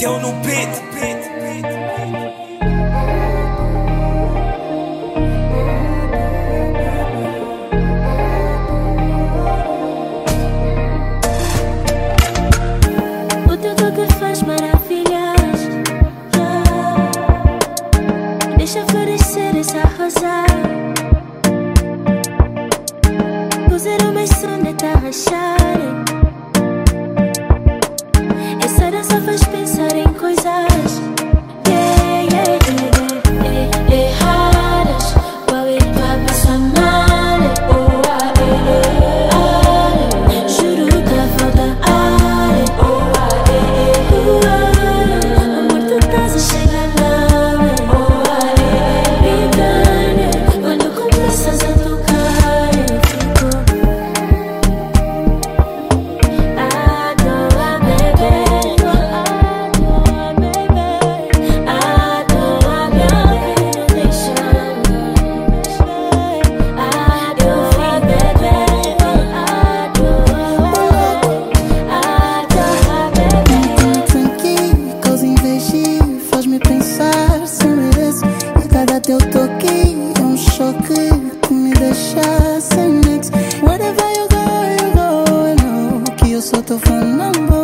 Tião no beat. O teu toque faz maravilhas, deixa florescer essa rosa. Puseram mais som de rachar. Essa dança faz pensar em coisas erradas. Vai passar mal. Juro que falta ar. Amor, tu estás a chegar lá. Quando começas a tocar, eu fico à toa, bebê. À toa, bebê. Não deixa à toa, bebê. À toa, bebê. Tranquilo, causa inveja, faz-me pensar se mereço. E cada teu toque é um choque que me deixa sem nexo. Wherever you go, I know que eu sou teu fã, não vou.